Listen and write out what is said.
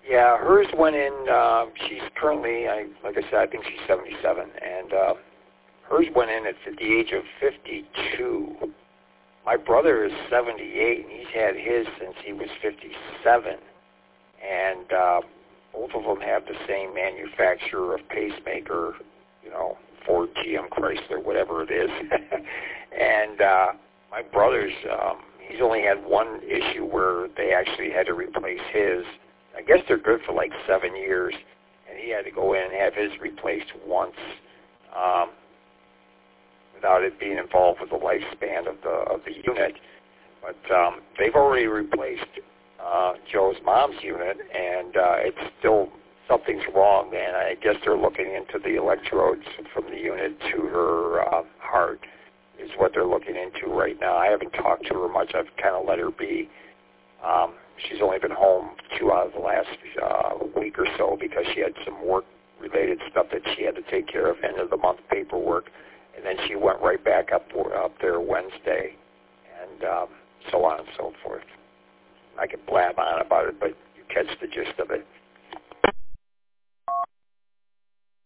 Yeah, hers went in, she's currently, like I said, I think she's 77, and hers went in at the age of 52. My brother is 78, and he's had his since he was 57, and both of them have the same manufacturer of pacemaker, Ford, GM, Chrysler, whatever it is. And my brother's, he's only had one issue where they actually had to replace his. I guess they're good for like 7 years, and he had to go in and have his replaced once without it being involved with the lifespan of the unit. But they've already replaced Joe's mom's unit, and it's still something's wrong, and I guess they're looking into the electrodes from the unit to her heart is what they're looking into right now. I haven't talked to her much. I've kind of let her be. She's only been home 2 out of the last week or so because she had some work-related stuff that she had to take care of, end-of-the-month paperwork, and then she went right back up there Wednesday, and so on and so forth. I could blab on about it, but you catch the gist of it.